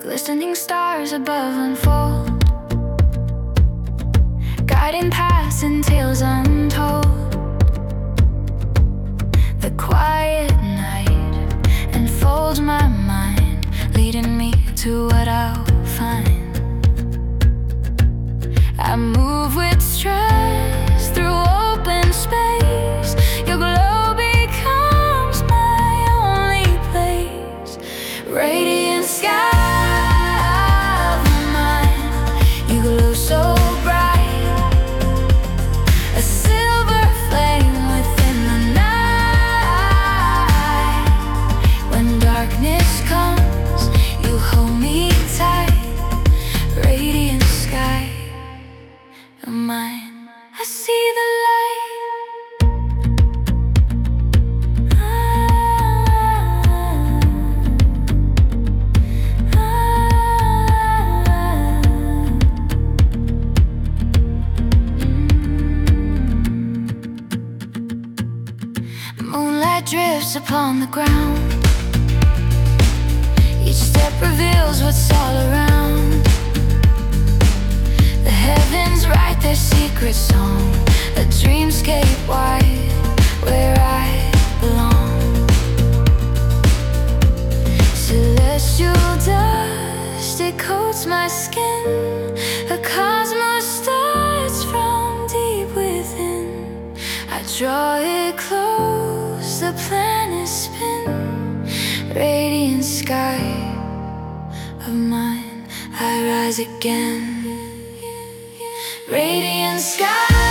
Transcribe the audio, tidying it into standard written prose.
Glistening stars above unfold, guiding paths and tales untold. The quiet night enfolds my mind, leading me to what I'll find. I move with stress through open space. Your glow becomes my only place. Radiant sky of my mind, you glow so bright, a silver flame within the night. When darkness comes, you hold me tight. Radiant sky of mine, I see the light. Moonlight drifts upon the ground. Each step reveals what's all around. The heavens write their secret song, a dreamscape wide where I belong. Celestial dust, it coats my skin. A cosmos starts from deep within. I draw it close, the planets spin. Radiant sky of mine, I rise again. Radiant sky.